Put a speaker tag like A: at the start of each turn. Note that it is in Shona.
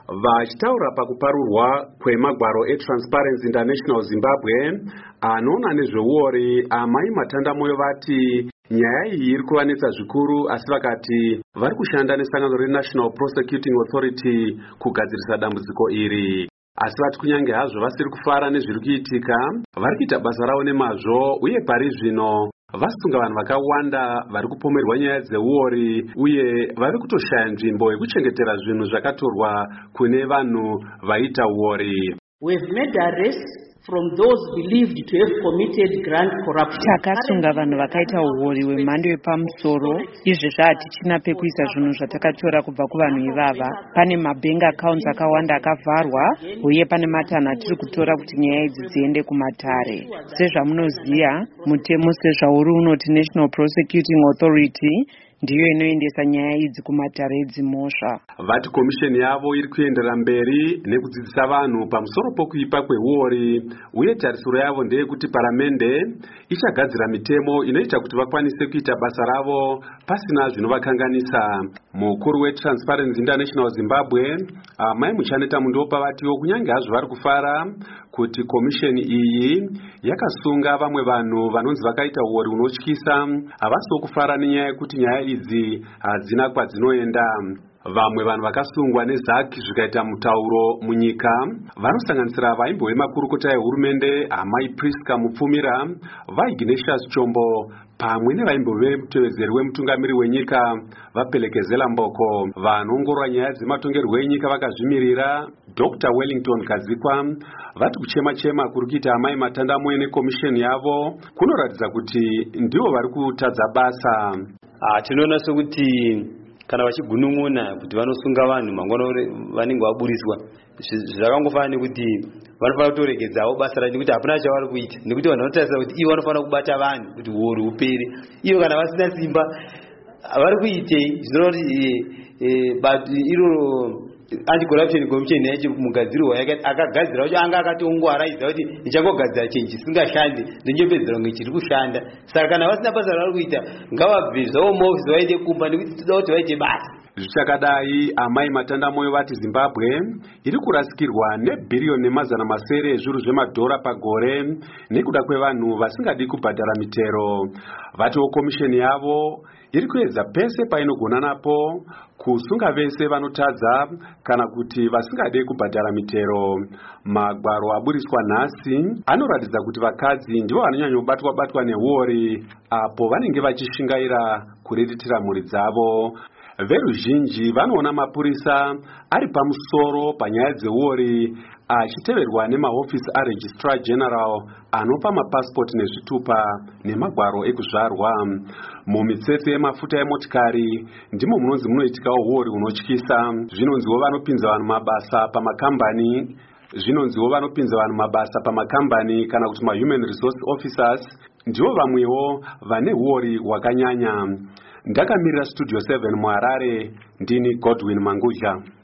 A: Vachitaura pakuparurwa kwemagwaro eTransparency International Zimbabwe anoona nezveuori, amai Matandamoyo vati nyaya iyi iri kuvanetsa zvikuru, asi vakati vari kushanda nesangano reNational Prosecuting Authority kugadzirisa dambudziko iri. Asi vati kunyange hazvo vasiri kufara nezviri kuitika, vari kuita basa ravo nemazvo, uye pari zvino vasunga vanhu vakawanda vari kupomerwa nyaya dzeuori, uye vari kutoshaya nzvimbo yekuchengetera zvinhu zvakatorwa kune vanhu vaita uori.
B: We've made arrests from those believed to have committed grand corruption.
C: Takasunga vanhu vakaita uori hwemhando yepamusoro. Izvezvi hatichina pekuisa zvinhu zvatakatora kubva kuvanhu ivava. Pane mabank accounts akawanda akavharwa, uye pane matanha atiri kutora kuti nyaya idzi dziende kumatare. Sezvamunoziva, mutemo sezvauri unoti National Prosecuting Authority ndiyo inoendesa nyaya idzi kumatare edzimhosva.
A: Vati komisheni yavo iri kuendera mberi nekudzidzisa vanhu pamusoro pokuipa kweuori, uye tarisiro yavo ndeyekuti paramende ichagadzira mitemo inoita kuti vakwanise kuita basa ravo pasina zvinovakanganisa. Mukuru weTransparency International Zimbabwe, Mai Muchaneta Mundopa, vatiwo kunyange hazvo vari kufara kuti komisheni iyi yakasunga vamwe vanhu vanonzi vakaita uori unotyisa, havasiwo kufara nenyaya yekuti nyaya idzi hadzina kwadzinoenda. Vamwe vanhu vakasungwa neZAC zvikaita mutauro munyika vanosanganisira vaimbove makurukota ehurumende Amai Priska Mupfumira, vaIgnatius Chombo, pamwe nevaimbove mutevedzeri wemutungamiri wenyika vaPelekezela Mboko. Vanoongorora nyaya dzematongerwo enyika vakazvimirira Dr. Wellington Kadzikwa vati kuchema-chema kuri kuita Amai Matandamoyo nekomisheni yavo kunoratidza kuti ndivo vari kutadza basa.
D: Tinoona sokuti kana vachigunun'una kuti vanosunga vanhu mangwana vanenge vaburiswa, zvakangofana nekuti vanofanira kutoregedzawo basa racho, nekuti hapana chavari kuita, nekuti vanhu vanotarisa kuti ivo vanofanira kubata vanhu kuti uori hupere. Ivo kana vasina simba vari kuitei? Zvinoona kuti iro anti-corruption commission yacho mugadziro wake akagadzira wacho anga akatongwaraidza kuti ndichangogadzira chenji isingashande ndinjopedzera kunge chiri kushanda. Saka kana vasina basa ravari kuita ngavabve zvavo muofisi vaite kumba, nekuti toda kuti vaite basa.
A: Zvichakadai, Amai Matandamoyo vati Zimbabwe iri kurasikirwa nebhiriyoni nemazana masere ezvinhu zvemadhora pagore nekuda kwevanhu vasingadi kubhadhara mitero. Vatiwo komisheni yavo iri kuedza pese painogona napo kusunga vese vanotadza kana kuti vasingade kubhadhara mitero. Magwaro aburiswa nhasi anoratidza kuti vakadzi ndivo vanonyanyobatwa neuori apo vanenge vachishingaira kuriritira mhuri dzavo. Veruzhinji vanoona mapurisa ari pamusoro panyaya dzeuori, achiteverwa nemahofisi aRegistrar General anopa mapasipoti nezvitupa nemagwaro ekuzvarwa. Mumitsetse yemafuta emotikari ndimo munonzi munoitikawo uori unotyisa. Zvinonziwo vanopinza vanhu mabasa pamakambani kana kuti ma-human resource officers ndivo vamwewo vane uori hwakanyanya. Ndakamirira Studio 7 muHarare, ndini Godwin Mangudya.